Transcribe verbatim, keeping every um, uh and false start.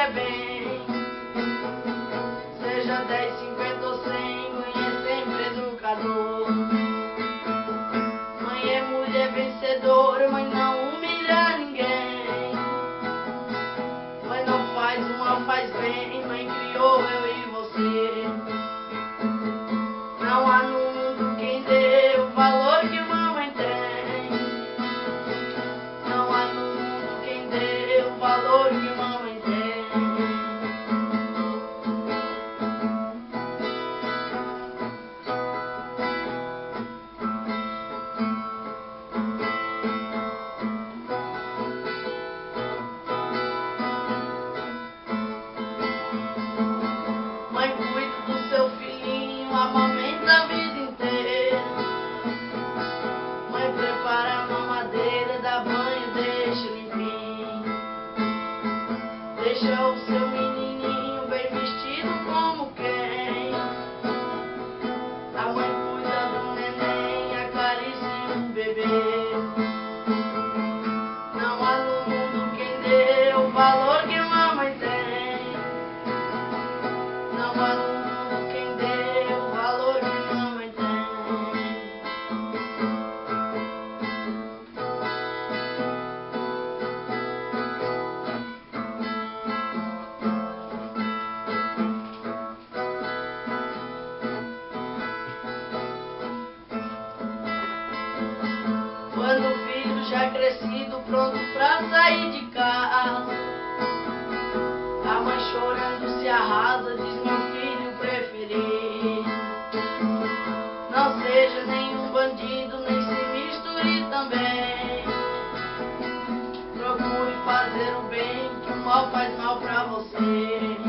é bem. Seja dez, cinquenta ou cem, mãe é sempre educador. Mãe é mulher vencedora, mãe não humilha ninguém. Mãe não faz o mal, faz bem, mãe criou eu e você. Não há no mundo quem dê o valor que mamãe tem. Não há no mundo quem dê o valor que mamãe tem. Mãe cuida do seu filhinho, amamenta a vida inteira. Mãe prepara a mamadeira, dá banho, deixa limpinho. Deixa o seu menininho bem vestido como quem. A mãe cuida do neném, acaricia o bebê. Não há no mundo quem dê o valor que mamãe tem. Não há no mundo quem dê o valor que mamãe tem. Quando o filho já crescido, pronto pra sair de casa, a mãe chorando se arrasa, diz meu filho preferido. Não seja nenhum bandido, nem se misture também. Procure fazer o bem, que o mal faz mal pra você.